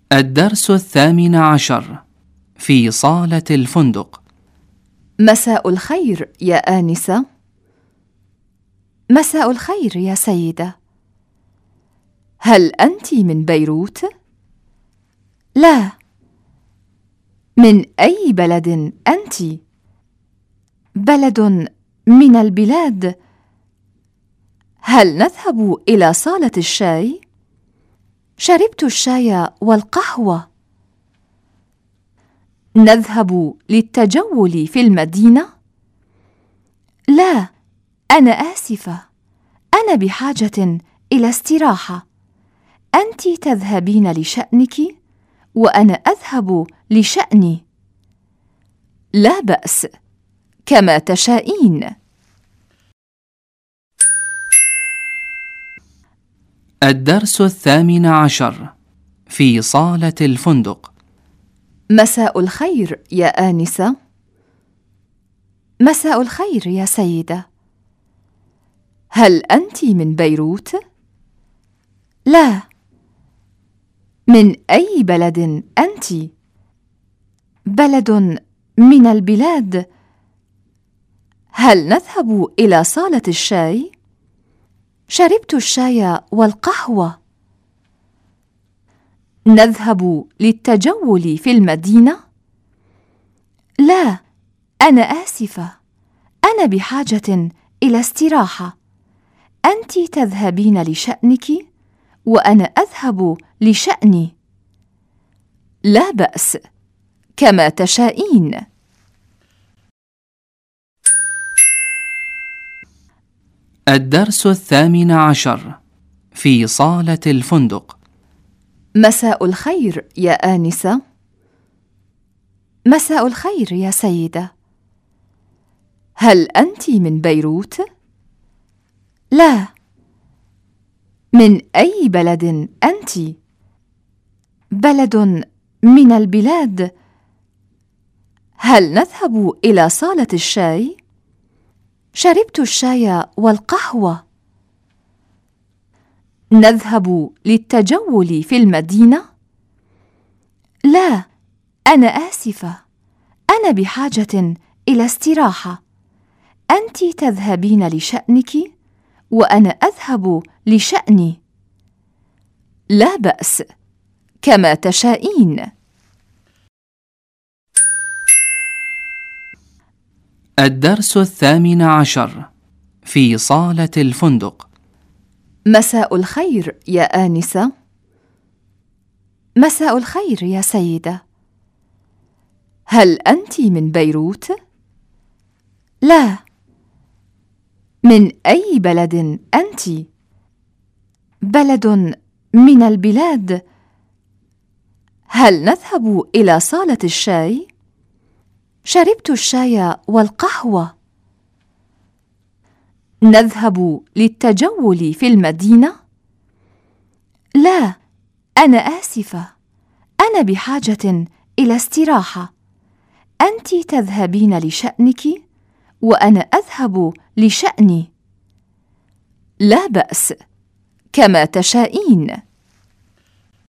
الدرس 18 في صالة الفندق. مساء الخير يا آنسة. مساء الخير يا سيدة. هل أنت من بيروت؟ لا. من أي بلد أنت؟ بلد من البلاد. هل نذهب إلى صالة الشاي؟ شربت الشاي والقهوة. نذهب للتجول في المدينة؟ لا، أنا آسفة، أنا بحاجة إلى استراحة. أنت تذهبين لشأنك وأنا أذهب لشأني. لا بأس، كما تشائين. الدرس 18 في صالة الفندق. مساء الخير يا آنسة. مساء الخير يا سيدة. هل أنت من بيروت؟ لا. من أي بلد أنت؟ بلد من البلاد. هل نذهب إلى صالة الشاي؟ شربت الشاي والقهوة. نذهب للتجول في المدينة؟ لا، أنا آسفة، أنا بحاجة إلى استراحة. أنت تذهبين لشأنك وأنا أذهب لشأني. لا بأس، كما تشائين. الدرس 18 في صالة الفندق. مساء الخير يا آنسة. مساء الخير يا سيدة. هل أنت من بيروت؟ لا. من أي بلد أنت؟ بلد من البلاد. هل نذهب إلى صالة الشاي؟ شربت الشاي والقهوة. نذهب للتجول في المدينة؟ لا، أنا آسفة، أنا بحاجة إلى استراحة. أنت تذهبين لشأنك وأنا أذهب لشأني. لا بأس، كما تشائين. الدرس 18 في صالة الفندق. مساء الخير يا آنسة. مساء الخير يا سيدة. هل أنت من بيروت؟ لا. من أي بلد أنت؟ بلد من البلاد. هل نذهب إلى صالة الشاي؟ شربت الشاي والقهوة. نذهب للتجول في المدينة؟ لا، أنا آسفة، أنا بحاجة إلى استراحة. أنت تذهبين لشأنك وأنا أذهب لشأني. لا بأس، كما تشائين.